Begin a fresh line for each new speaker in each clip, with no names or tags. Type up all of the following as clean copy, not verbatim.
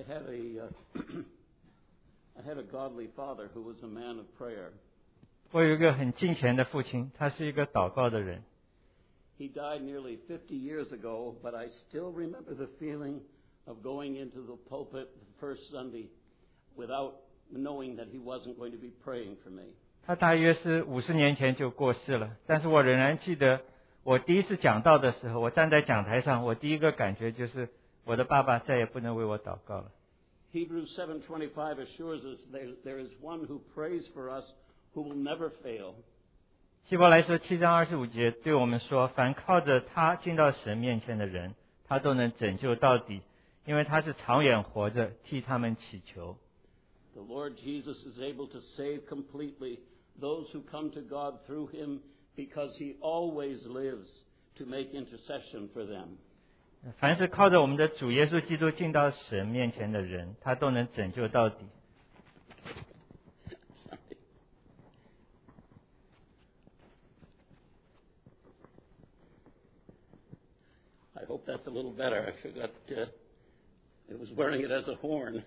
I had a godly father who was a man of prayer.
我有一个很敬虔的父亲，他是一个祷告的人。
He died nearly 50 years ago, but I still remember the feeling of going into the pulpit the first Sunday without knowing that he wasn't going to be praying for me.
他大约是50年前就过世了，但是我仍然记得我第一次讲道的时候，我站在讲台上，我第一个感觉就是我的爸爸再也不能为我祷告了。
Hebrews 7:25 assures us there is one who prays for us who will never fail.
希伯来说7章25节对我们说，凡靠着他进到神面前的人，他都能拯救到底，因为他是长远活着，替他们祈求。
The Lord Jesus is able to save completely those who come to God through him because he always lives to make intercession for them.
凡是靠着我们的主耶稣基督进到神面前的人，他都能拯救到底。
I hope that's a little better. I forgot it was wearing it as a horn.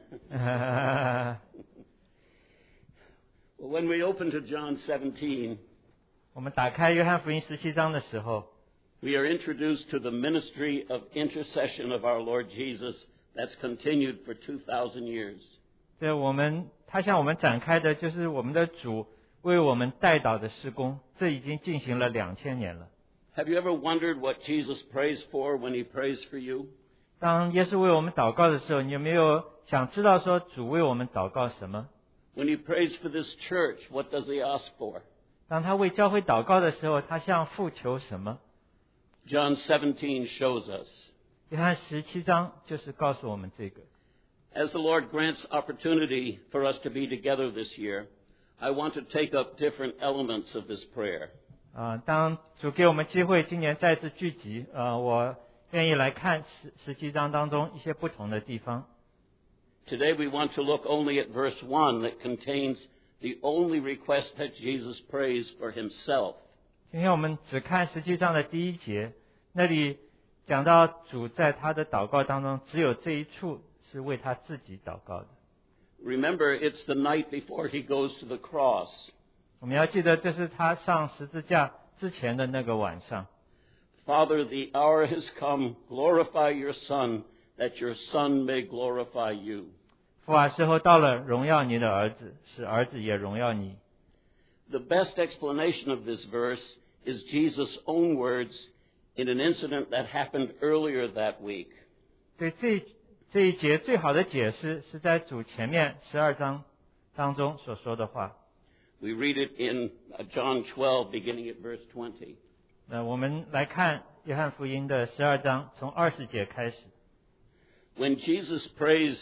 Well, when we open to John 17,
我们打开约翰福音17章的时候，
we are introduced to the ministry of intercession of our Lord Jesus that's continued for 2,000 years.
他向我们展开的就是我们的主为我们代祷的事工，这已经进行了2000年了。
Have you ever wondered what Jesus prays for when he prays for you?
当耶稣为我们祷告的时候，你有没有想知道说主为我们祷告什么？
When he prays for this church, what does he ask for?
当他为教会祷告的时候，他向父求什么？
John 17 shows us.
约翰17章就是告诉我们这个。
As the Lord grants opportunity for us to be together this year, I want to take up different elements of this prayer.
当主给我们机会，今年再次聚集，我愿意来看17章当中一些不同的地方。
Today we want to look only at verse 1 that contains the only request that Jesus prays for himself.
今天我们只看17章的第1节，那里讲到主在他的祷告当中，只有这一处是为他自己祷告的。
Remember, it's the night before he goes to the cross.
我们要记得，这是他上十字架之前的那个晚上。
Father, the hour has come. Glorify your Son, that your Son may glorify you.
父啊，时候到了，荣耀你的儿子，使儿子也荣耀你。
The best explanation of this verse is Jesus' own words in an incident that happened earlier that week.
对这一节最好的解释是在主前面12章当中所说的话。
We read it in John 12, beginning at verse 20.
我们来看约翰福音的12章，从20节开始。
When Jesus prays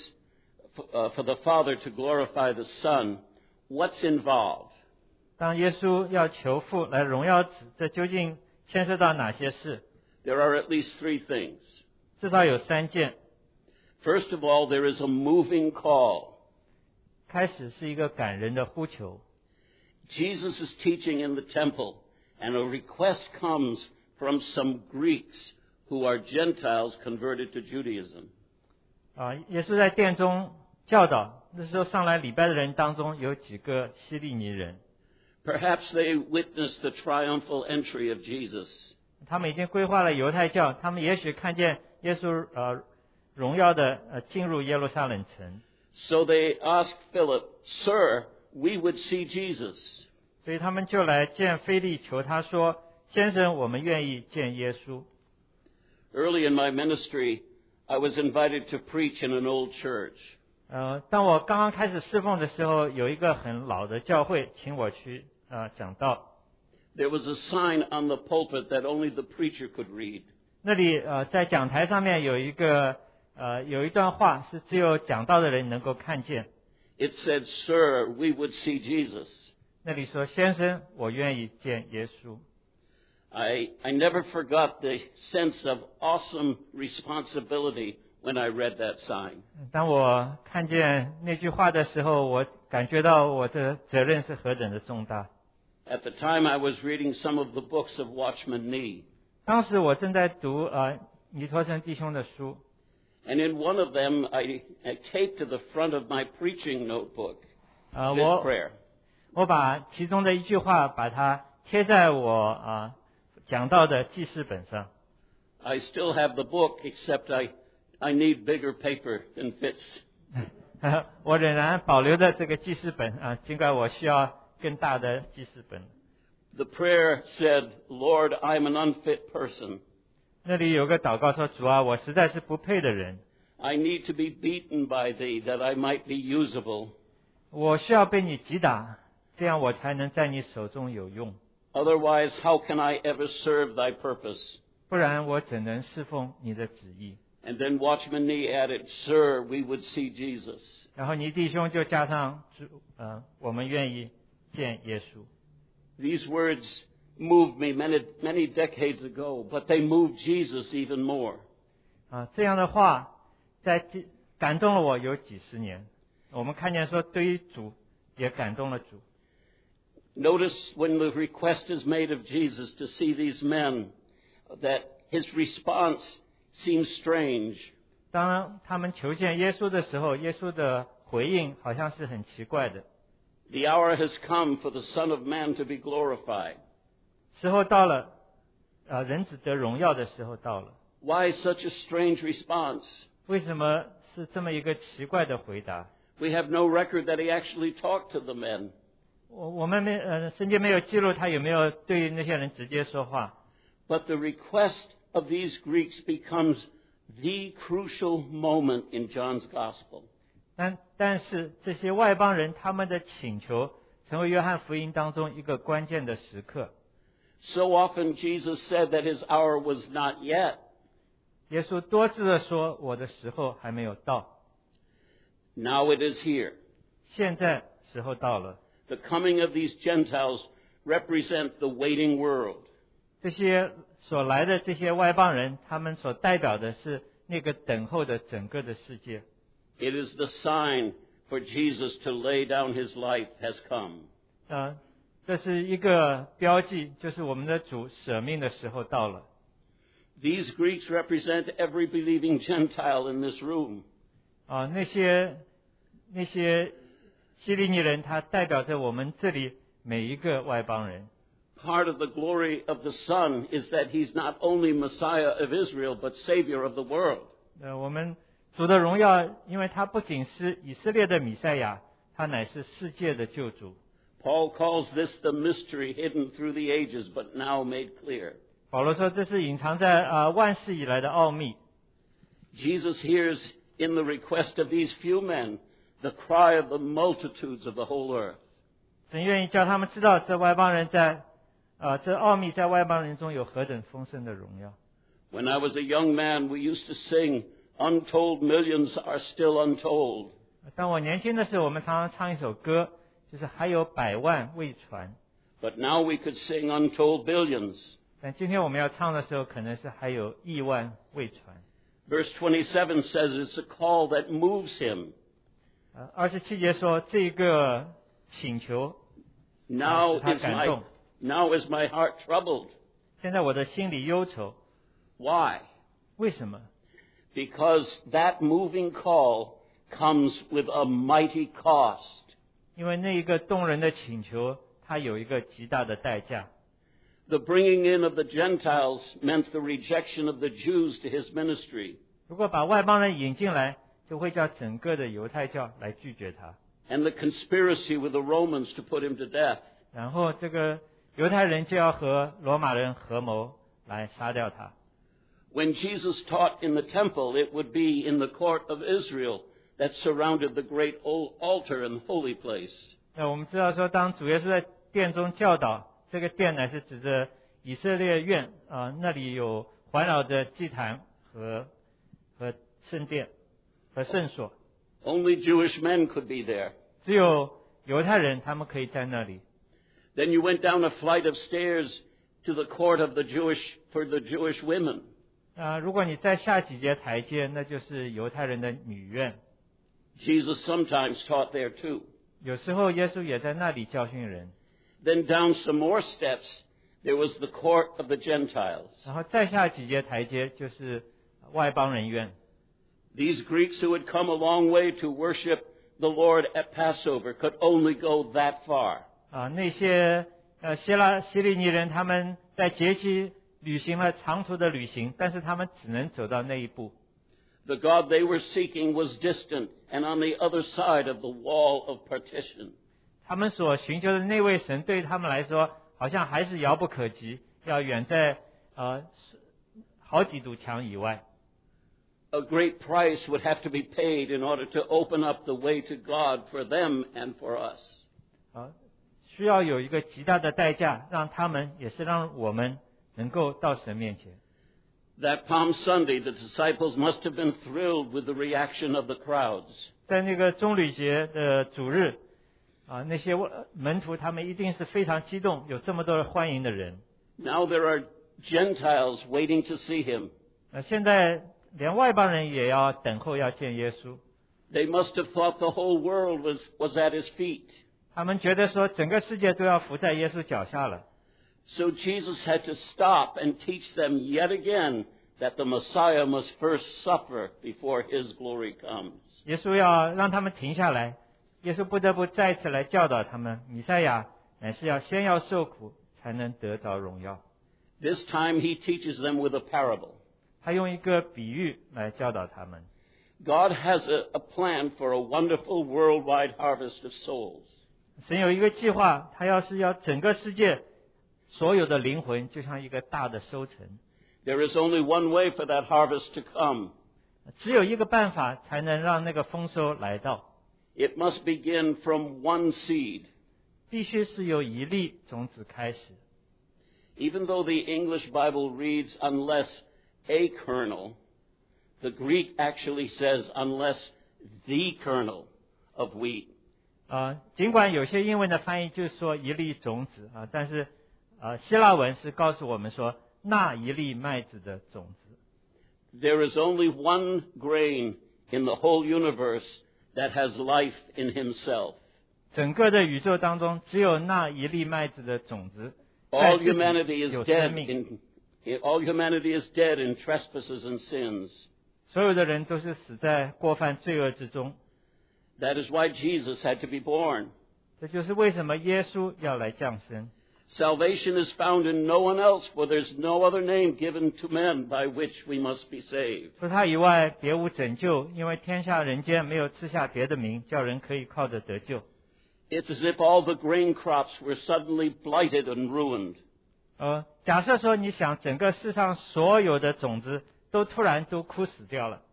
for the Father to glorify the Son, what's involved?
当耶稣要求父来荣耀子，这究竟牵涉到哪些事？
There are at least three things.
至少有3件。
First of all, there is a moving call.
开始是一个感人的呼求。
Jesus is teaching in the temple, and a request comes from some Greeks who are Gentiles converted to Judaism.
耶稣在殿中教导，那时候上来礼拜的人当中有几个希利尼人。
Perhaps they witnessed the triumphal entry of Jesus.
他们已经规划了犹太教，他们也许看见耶稣荣耀的进入耶路撒冷城。
So they asked Philip, "Sir, we would see Jesus."
所以他们就来见腓力，求他说：“先生，我们愿意见耶稣。”
Early in my ministry, I was invited to preach in an old church.
当我刚刚开始侍奉的时候，有一个很老的教会请我去讲道。
There was a sign on the pulpit that only the preacher could read.
那里在讲台上面有一段话是只有讲道的人能够看见。
It said, "Sir, we would see Jesus."
那里说：“先生，我愿意见耶稣。”
I never forgot the sense of awesome responsibility when I read that sign.
当我看见那句话的时候，我感觉到我的责任是何等的重大。
At the time, I was reading some of the books of Watchman Nee.
当时我正在读尼托生弟兄的书。
And in one of them, I taped to the front of my preaching notebook this prayer.
我把其中的一句话把它贴在我讲道的记事本上。
I still have the book, except I need bigger paper than fits.
我仍然保留着这个记事本尽管我需要更大的记事本。
The prayer said, Lord, I'm an unfit person.
那里有个祷告说，主啊，我实在是不配的人。
I need to be beaten by thee that I might be usable.
我需要被你击打，这样我才能在你手中有用。
Otherwise, how can I ever serve thy purpose?
不然我怎能侍奉你的旨意？
And then Watchman Nee added, Sir, we would see Jesus.
然后尼弟兄就加上我们愿意见耶稣。
These words moved me many decades ago, but they moved Jesus even more.
这样的话感动了我有几十年。我们看见说，对于主也感动了主。
Notice when the request is made of Jesus to see these men, that his response seems strange.
当他们求见耶稣的时候，耶稣的回应好像是很奇怪的。
The hour has come for the Son of Man to be glorified.
时候到了，人子得荣耀的时候到了。
Why such a strange response?
为什么是这么一个奇怪的回答？
We have no record that he actually talked to the men.
我们圣经没有记录他有没有对那些人直接说话。
But the request of these Greeks becomes the crucial moment in John's Gospel.
但是这些外邦人他们的请求成为约翰福音当中一个关键的时刻。
So often Jesus said that his hour was not yet.
耶稣多次的说，我的时候还没有到。
Now it is here.
现在时候到了。
The coming of these Gentiles represent the waiting world.
这些所来的这些外邦人，他们所代表的是那个等候的整个的世界。
It is the sign for Jesus to lay down his life has come.
这是一个标记，就是我们的主舍命的时候到了。
These Greeks represent every believing Gentile in this room.
那些希利尼人，他代表着我们这里每一个外邦人。
Part of the glory of the Son is that he's not only Messiah of Israel, but Savior of the world.
我们主的荣耀，因为他不仅是以色列的弥赛亚，他乃是世界的救主。
Paul calls this the mystery hidden through the ages, but now made clear.
保罗说，这是隐藏在万世以来的奥秘。
Jesus hears in the request of these few men the cry of the multitudes of the whole earth.
神愿意叫他们知道，这外邦人这奥秘在外邦人中有何等丰盛的荣耀。
When I was a young man, we used to sing, "Untold millions are still untold."
当我年轻的时候，我们常常唱一首歌，就是还有百万未传。
But now we could sing untold billions.
但今天我们要唱的时候，可能是还有亿万未传。
Verse 27 says it's a call that moves him.
27节说，这个请求
Now
使他
is
感动。
my heart troubled.
现在我的心里忧愁。
Why?
为什么？
Because that moving call comes with a mighty cost.
因为那一个动人的请求，它有一个极大的代价。
The bringing in of the Gentiles meant the rejection of the Jews to his ministry.
如果把外邦人引进来，就会叫整个的犹太教来拒绝他。
And the conspiracy with the Romans to put him to death.
然后这个犹太人就要和罗马人合谋来杀掉他。
When Jesus taught in the temple, it would be in the court of Israel that surrounded the great altar and holy place.
那我们知道说，当主耶稣在殿中教导，这个殿乃是指着以色列院那里有环绕着祭坛和圣殿和圣所。
Only Jewish men could be there.
只有犹太人，他们可以在那里。
Then you went down a flight of stairs to the court of for the Jewish women.
如果你再下几节台阶，那就是犹太人的女院。
Jesus sometimes taught there too.
有时候耶稣也在那里教训人。
Then down some more steps, there was the court of the Gentiles.
然后再下几节台阶，就是外邦人院。
These Greeks who had come a long way to worship the Lord at Passover could only go that far.
那些希利尼人他们在节期旅行了长途的旅行，但是他们只能走到那一步。
The God they were seeking was distant and on the other side of the wall of partition.
他们所寻求的那位神对他们来说好像还是遥不可及，要远在好几堵墙以外。
A great price would have to be paid in order to open up the way to God for them and for us.
需要有一个极大的代价，让他们也是让我们能够到神面前。
That Palm Sunday, the disciples must have been thrilled with the reaction of the crowds.
在那个棕榈节的主日，那些门徒他们一定是非常激动，有这么多欢迎的人。
Now there are Gentiles waiting to see him.
现在连外邦人也要等候要见耶稣。
They must have thought the whole world was at his feet.
他们觉得说整个世界都要伏在耶稣脚下了。
So Jesus had to stop and teach them yet again that the Messiah must first suffer before his glory comes.
耶稣要让他们停下来，耶稣不得不再次来教导他们，弥赛亚乃是先要受苦，才能得着荣耀。
This time he teaches them with a parable.
他用一个比喻来教导他们。
God has a plan for a wonderful worldwide harvest of souls.
神有一个计划，他要整个世界所有的灵魂就像一个大的收成。
There is only one way for that harvest to come.
只有一个办法才能让那个丰收来到。
It must begin from one seed.
必须是由一粒种子开始。
Even though the English Bible reads unless a kernel, the Greek actually says unless the kernel of wheat.
尽管有些英文的翻译就说一粒种子但是希腊文是告诉我们说那一粒麦子的种子。
There is only one grain in the whole universe that has life in himself.
整个的宇宙当中只有那一粒麦子的种子。
All humanity is dead in trespasses and sins.
所有的人都是死在过犯罪恶之中。
That is why Jesus had to be born.
这就是为什么耶稣要来降生。
Salvation is found in no one else, for there's no other name given to men by which we must be saved.
除他以外别无拯救，因为天下人间没有赐下别的名，叫人可以靠着得救。
It's as if all the grain crops were suddenly blighted and ruined.
假设说你想整个世上所有的种子都突然都枯死掉了。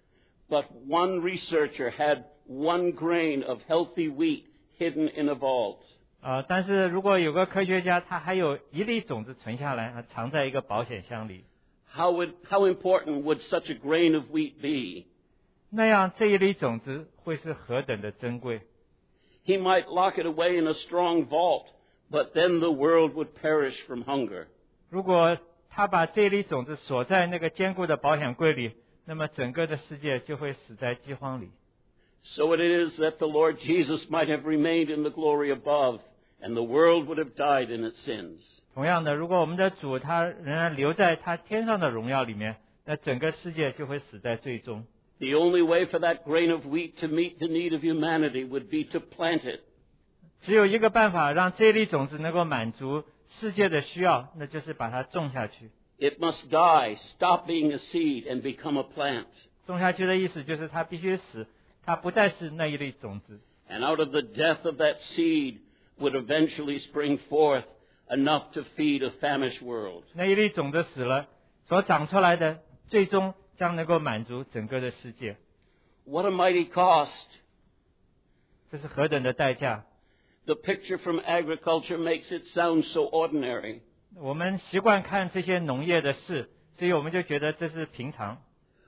But one researcher had one grain of healthy wheat hidden in a vault.
但是如果有个科学家，他还有一粒种子存下来，藏在一个保险箱里。
How important would such a grain of wheat be?
那样这一粒种子会是何等的珍贵。
He might lock it away in a strong vault, but then the world would perish from hunger.
如果他把这一粒种子锁在那个坚固的保险柜里，那么整个的世界就会死在饥荒里。
So it is that the Lord Jesus might have remained in the glory above, and the world would have died in its sins.
同样的，如果我们的主他仍然留在他天上的荣耀里面，那整个世界就会死在最终。
The only way for that grain of wheat to meet the need of humanity would be to plant it.
只有一个办法让这粒种子能够满足世界的需要，那就是把它种下去。
It must die, stop being a seed, and become a plant.
种下去的意思就是它必须死，它不再是那一粒种子。
And out of the death of that seed would eventually spring forth enough to feed a famished world.
那一粒种子死了，所长出来的最终将能够满足整个的世界。
What a mighty cost!
这是何等的代价！
The picture from agriculture makes it sound so ordinary.
我们习惯看这些农业的事，所以我们就觉得这是平常。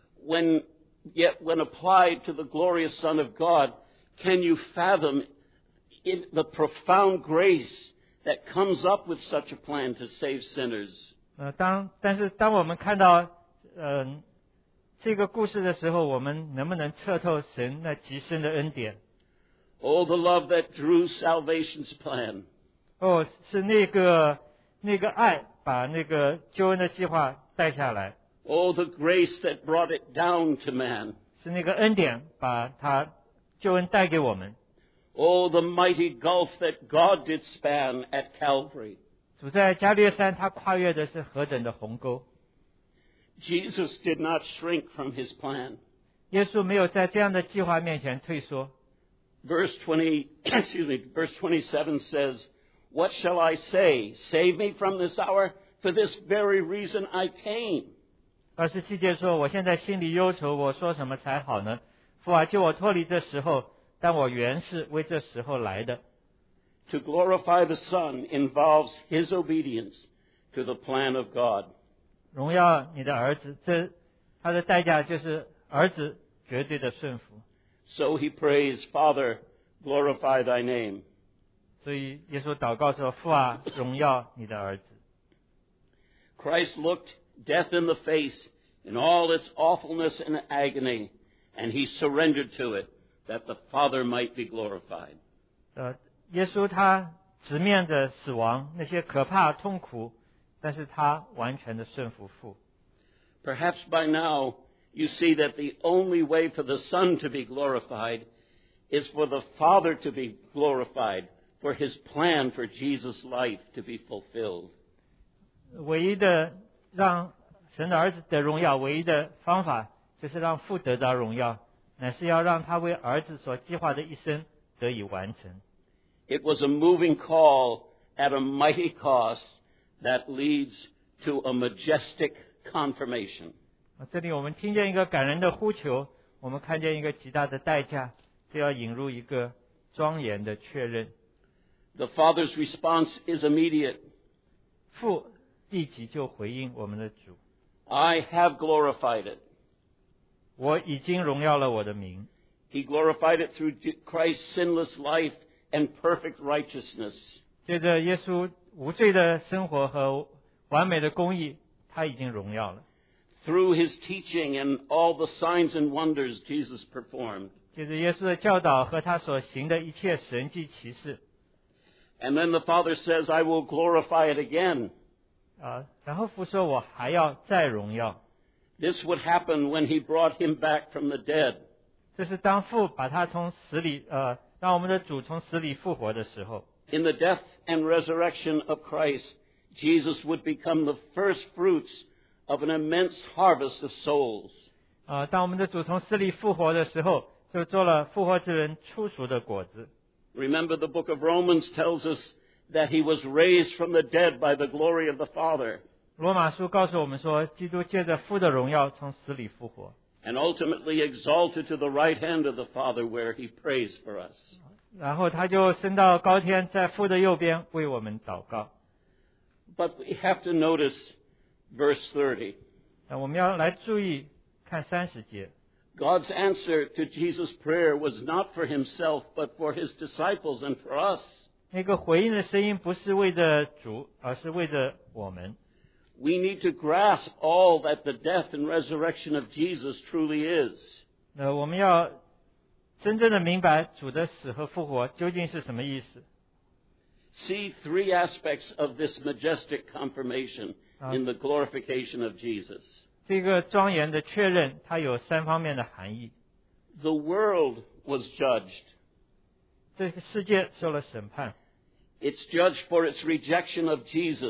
Yet when applied to the glorious Son of God, can you fathom the profound grace that comes up with such a plan to save sinners?
但是当我们看到这个故事的时候，我们能不能彻透神那极深的恩典？
Oh, the love that drew salvation's plan.
是那个爱把那个救恩的计划带下来。
Oh, the grace that brought it down to man.
是那个恩典把他救恩带给我们。
Oh, the mighty gulf that God did span at Calvary.
主在加略山他跨越的是何等的鸿沟。
Jesus did not shrink from his plan.
耶稣没有在这样的计划面前退缩。
Verse 27 says, What shall I say? Save me from this hour? For this very reason I came.
27节说，我现在心里忧愁，我说什么才好呢？父啊，救我脱离这时候，但我原是为这时候来的。
To glorify the Son involves his obedience to the plan of God.
荣耀你的儿子，他的代价就是儿子绝对的顺服。
So he prays, Father, glorify thy name.
所以耶稣祷告说，父啊，荣耀你的儿子。
Christ looked death in the face in all its awfulness and agony, and he surrendered to it, that the Father might be glorified.
耶稣他直面着死亡那些可怕痛苦，但是他完全的顺服父。
Perhaps by now you see that the only way for the Son to be glorified is for the Father to be glorified, for his plan for Jesus' life to be fulfilled.
唯一的让神的儿子得荣耀，唯一的方法就是让父得到荣耀，乃是要让他为儿子所计划的一生得以完成。
It was a moving call at a mighty cost that leads to a majestic confirmation.
这里我们听见一个感人的呼求，我们看见一个极大的代价，就要引入一个庄严的确认。
The Father's response is immediate.
父立即就回应我们的主。
I have glorified it.
我已经荣耀了我的名。
He glorified it through Christ's sinless life and perfect righteousness.
借着耶稣无罪的生活和完美的公义，他已经荣耀了。
Through his teaching and all the signs and wonders Jesus performed.
借着耶稣的教导和他所行的一切神迹奇事。
And then the Father says, I will glorify it again.
然后父说，我还要再荣耀。
This would happen when he brought him back from the dead.
这是当父把他从死里让我们的主从死里复活的时候。
In the death and resurrection of Christ, Jesus would become the first fruits of an immense harvest of souls.
当我们的主从死里复活的时候，就做了复活之人初熟的果子。
Remember, the book of Romans tells us that he was raised from the dead by the glory of the Father.
罗马书告诉我们说，基督借着父的荣耀从死里复活。
And ultimately exalted to the right hand of the Father where he prays for us.
然后他就升到高天，在父的右边为我们祷告。
But we have to notice verse 30.
我们要来注意看30节。
God's answer to Jesus' prayer was not for himself, but for his disciples and for us.
那个回应的声音不是为着主，而是为着我们。
We need to grasp all that the death and resurrection of Jesus truly is.
我们要真正的明白主的死和复活究竟是什么意思。
See three aspects of this majestic confirmation in the glorification of Jesus.
这个庄严的确认，它有3方面的含义。
The world was judged.
这个世界受了审判。
It's judged for its rejection of Jesus.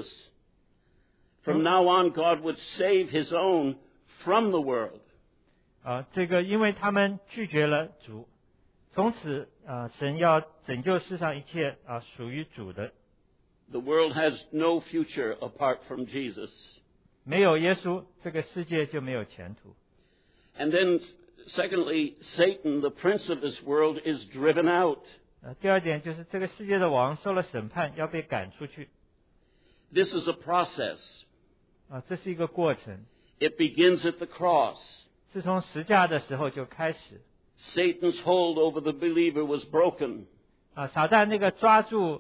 From now on, God would save his own from the world.
这个因为他们拒绝了主，从此神要拯救世上一切属于主的。
The world has no future apart from Jesus.
没有耶稣，这个世界就没有前途。
And then, secondly, Satan, the prince of this world, is driven out.
第二点就是这个世界的王受了审判，要被赶出去。
This is a process.
这是一个过程。
It begins at the cross.
是从十架的时候就开始。
Satan's hold over the believer was broken.
撒旦那个抓住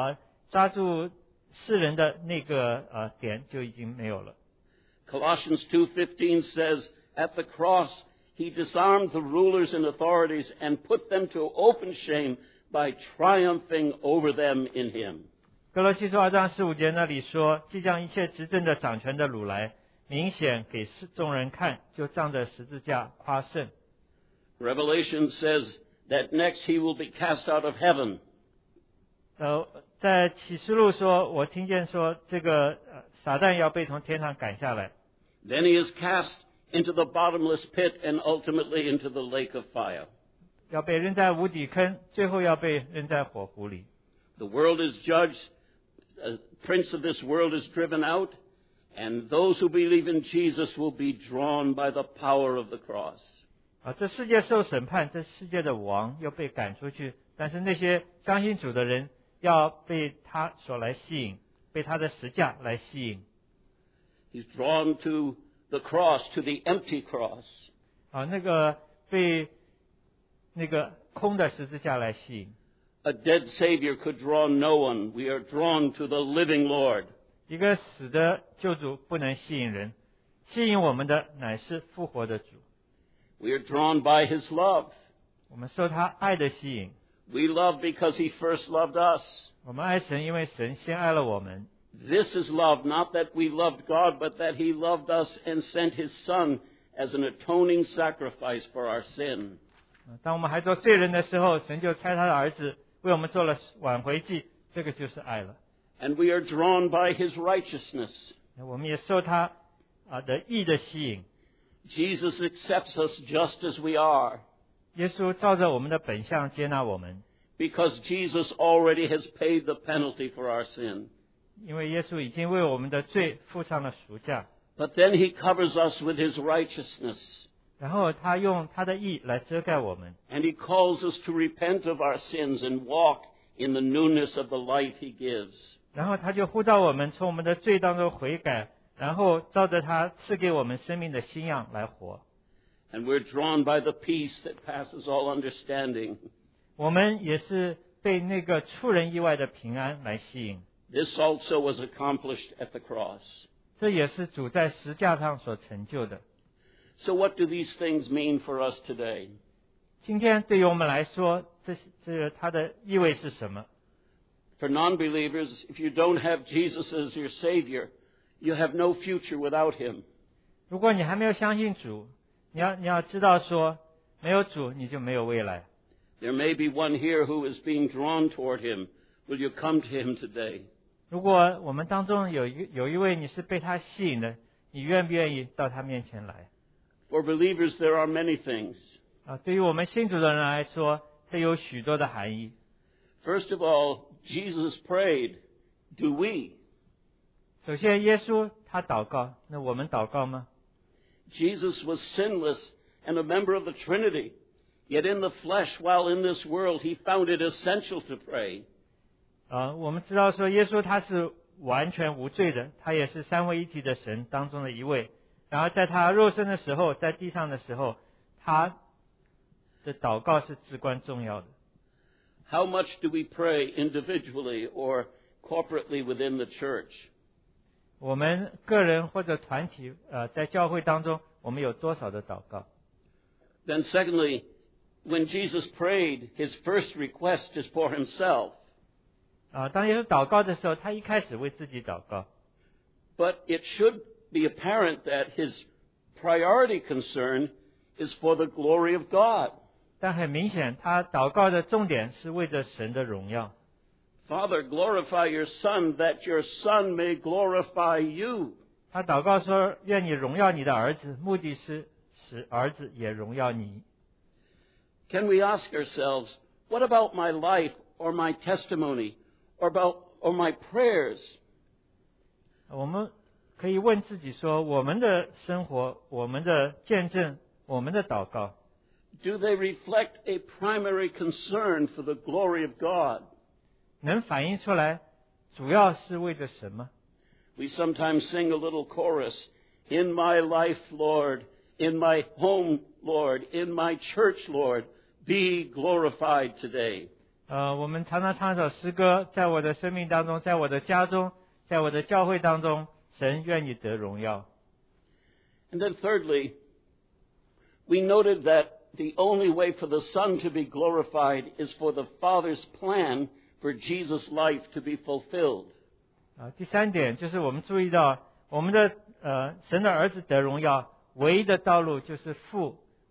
世人的那个点就已经没有了。
Colossians 2:15 says, At the cross, he disarmed the rulers and authorities and put them to open shame by triumphing over them in him.
哥罗西书2章15节那里说，既将一切执政的掌权的掳来，明显给众人看，就仗着十字架夸胜。
Revelation says that next he will be cast out of heaven.
在启示录说，我听见说这个撒旦要被从天上赶下来。
Then he is cast into the bottomless pit and ultimately into the lake of fire.
要被扔在无底坑，最后要被扔在火湖里。
The world is judged. The prince of this world is driven out, and those who believe in Jesus will be drawn by the power of the cross.
这世界受审判，这世界的王又被赶出去，但是那些相信主的人要被他所来吸引，被他的十架来吸引。
He's drawn to the cross, to the empty cross.
那个被那个空的十字架来吸引。
A dead Savior could draw no one. We are drawn to the living Lord.
一个死的救主不能吸引人，吸引我们的乃是复活的主。
We are drawn by His love.
我们受他爱的吸引。
We love because He first loved us.
我们爱神，因为神先爱了我们。
This is love, not that we loved God, but that He loved us and sent His Son as an atoning sacrifice for our sin.
当我们还做罪人的时候，神就差他的儿子为我们做了挽回祭，这个就是爱了。
And we are drawn by His righteousness.
我们也受他的义的吸引。
Jesus accepts us just as we are.
耶稣照着我们的本相接纳我们。
Because Jesus already has paid the penalty for our sin.
因为耶稣已经为我们的罪付上了赎价。
But then He covers us with His righteousness.
然后他用他的义来遮盖我们。
And He calls us to repent of our sins and walk in the newness of the life He gives.
然后他就呼召我们从我们的罪当中悔改，然后照着他赐给我们生命的新样来活。
And we're drawn by the peace that passes all understanding.
我们也是被那个出人意外的平安来吸引。
This also was accomplished at the cross.
这也是主在十架上所成就的。
So what do these things mean for us today?
今天对于我们来说，这它的意味是什么？
For non-believers, if you don't have Jesus as your Savior, you have no future without Him.
如果你还没有相信主，你要知道说，没有主你就没有未来。
There may be one here who is being drawn toward Him. Will you come to Him today?
如果我们当中有一位你是被他吸引的，你愿不愿意到他面前来？
For believers, there are many things.
对于我们信主的人来说，这有许多的含义。
First of all, Jesus prayed. Do we?
首先，耶稣他祷告，那我们祷告吗？
Jesus was sinless and a member of the Trinity. Yet in the flesh, while in this world, He found it essential to pray.
我们知道说耶稣他是完全无罪的，他也是三位一体的神当中的一位。然后在他肉身的时候，在地上的时候，他的祷告是至关重要的。
How much do we pray individually or corporately within the church?
我们个人或者团体在教会当中，我们有多少的祷告？
Then secondly, when Jesus prayed, His first request is for Himself.
当耶稣祷告的时候，他一开始为自己祷告。
But it should be apparent that His priority concern is for the glory of God.
但很明显，他祷告的重点是为着神的荣耀。
Father, glorify your Son, that your Son may glorify you.
他祷告说：“愿你荣耀你的儿子，目的是使儿子也荣耀你。”
Can we ask ourselves, what about my life or my testimony or my prayers?
我们可以问自己说：我们的生活、我们的见证、我们的祷告，
Do they reflect a primary concern for the glory of God?
能反映出来主要是为着什么？
We sometimes sing a little chorus, In my life, Lord, in my home, Lord, in my church, Lord, be glorified today.
我们常常唱一首诗歌，在我的生命当中，在我的家中，在我的教会当中，神愿你得荣耀。
And then thirdly, we noted that the only way for the Son to be glorified is for the Father's plan for Jesus' life to be fulfilled.
第三点就是我们注意到，我们的神的儿子得荣耀，唯一的道路就是父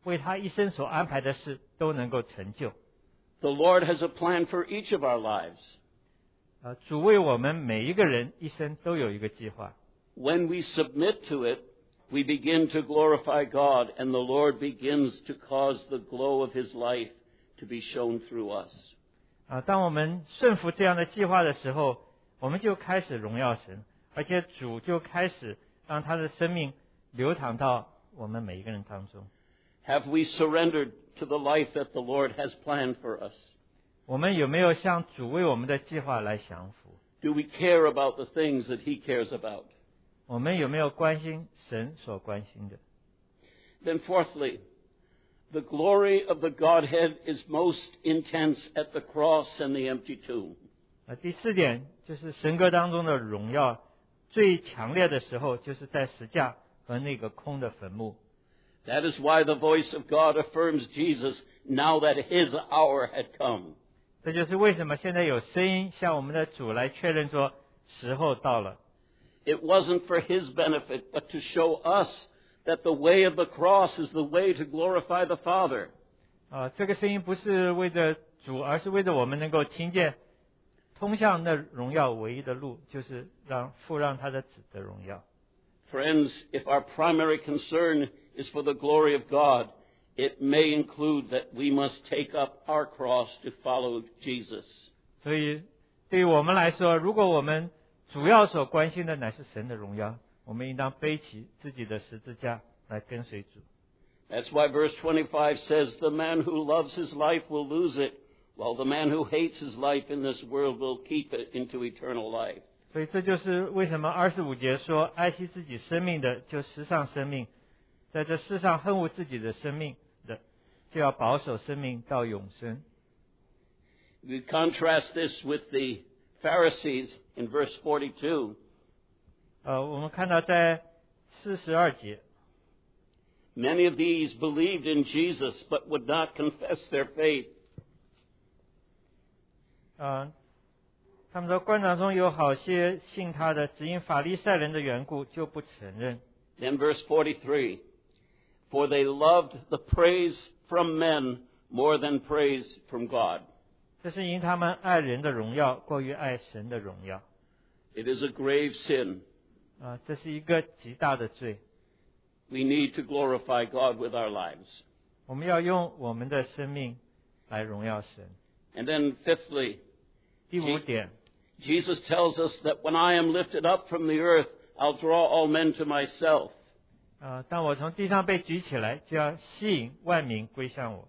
为他一生所安排的事都能够成就。
The Lord has a plan for each of our lives.
主为我们每一个人一生都有一个计划。
When we submit to it, we begin to glorify God, and the Lord begins to cause the glow of His life to be shown through us.
当我们顺服这样的计划的时候，我们就开始荣耀神，而且主就开始让他的生命流淌到我们每一个人当中。
Have we surrendered to the life that the Lord has planned for us?
我们有没有向主为我们的计划来降服？
Do we care about the things that He cares about?
我们有没有关心神所关心的？
Then fourthly, the glory of the Godhead is most intense at the cross and the empty tomb.
第四点就是神格当中的荣耀最强烈的时候，就是在十架和那个空的坟墓。
That is why the voice of God affirms Jesus now that His hour had come.
这就是为什么现在有声音向我们的主来确认说时候到了。
It wasn't for His benefit, but to show us that the way of the cross is the way to glorify the Father.
这个声音不是为着主，而是为着我们能够听见通向那荣耀唯一的路，就是让父让他的子的荣耀。
Friends, if our primary concern is for the glory of God, it may include that we must take up our cross to follow Jesus.
所以对于我们来说，如果我们主要所关心的乃是神的荣耀，我们应当背起自己的十字架来跟随主。
That's why verse 25 says, "The man who loves his life will lose it, while the man who hates his life in this world will keep it into eternal life."
所以这就是为什么25节说，爱惜自己生命的就失丧生命，在这世上恨恶自己的生命的，就要保守生命到永生。
We contrast this with the Pharisees in verse 42.
我们看到在42节，
Many of these believed in Jesus but would not confess their faith.
他们说官长中有好些信他的，只因法利赛人的缘故就不承认。
Then verse 43, "For they loved the praise from men more than praise from God."
这是因他们爱人的荣耀过于爱神的荣耀。
It is a grave sin.
这是一个极大的罪。
We need to glorify God with our lives.
我们要用我们的生命来荣耀神。
And then fifthly,
第五点，
Jesus tells us that when I am lifted up from the earth, I'll draw all men to myself.
当我从地上被举起来，就要吸引万民归向我。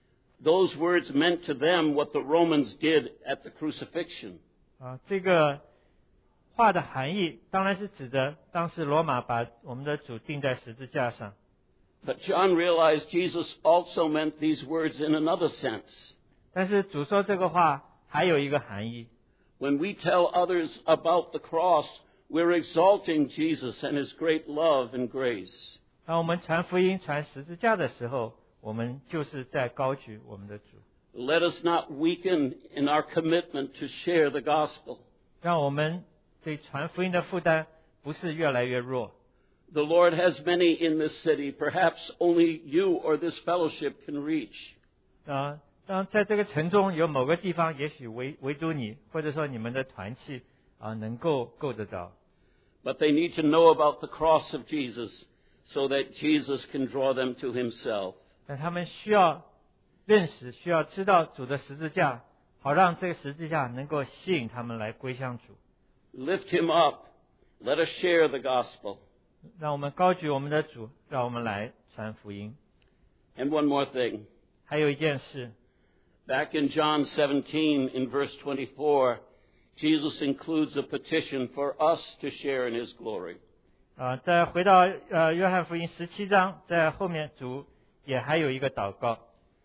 Those words meant to them what the Romans did at the crucifixion.
这个话的含义当然是指的当时罗马把我们的主钉在十字架上。
But John realized Jesus also meant these words in another sense.
但是主说这个话还有一个含义。
When we tell others about the cross, we're exalting Jesus and His great love and grace.
当我们传福音、传十字架的时候，我们就是在高举我们的主。
Let us not weaken in our commitment to share the gospel.
让我们对传福音的负担不是越来越弱。
The Lord has many in this city. Perhaps only you or this fellowship can reach.
当在这个城中有某个地方，也许唯独你，或者说你们的团契能够够得到。
But they need to know about the cross of Jesus so that Jesus can draw them to Himself.
但他们需要认识，需要知道主的十字架，好让这个十字架能够吸引他们来归向主。
Lift Him up. Let us share the gospel.
让我们高举我们的主，让我们来传福音。
And one more thing.
还有一件事，
Back in John 17 in verse 24, Jesus includes a petition for us to share in His glory.
再回到约翰福音17章，在后面主也还有一个祷告。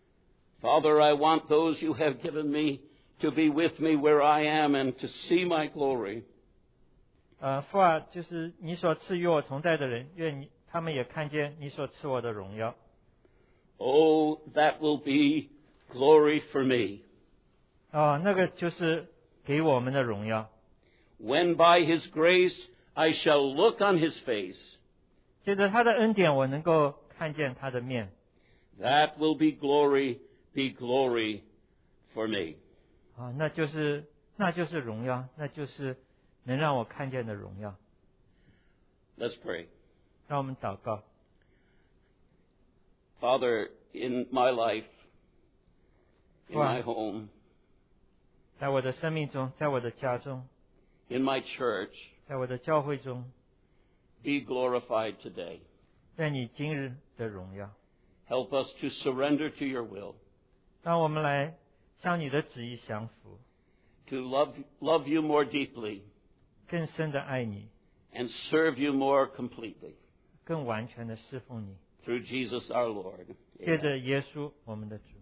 Father, I want those you have given me to be with me where I am and to see my glory.
父啊，就是你所赐予我同在的人，愿他们也看见你所赐我的荣耀。
Oh, that will be glory for me.
那个就是给我们的荣耀。
When by His grace I shall look on His face,
借着他的恩典，我能够看见他的面。
That will be glory for me.
啊，那就是荣耀，那就是能让我看见的荣耀。
Let's pray.
让我们祷告。
Father, in my life, in my
父啊，
home,
在我的生命中，在我的家中，
in my church,
在我的教会中，
be glorified today.
愿你今日的荣耀。
Help us to surrender to your will,
让我们来向你的旨意降服，
to love you more deeply,
更深的爱你，
and serve you more completely.
更完全的侍奉你。
Through Jesus our Lord.
借着耶稣我们的主。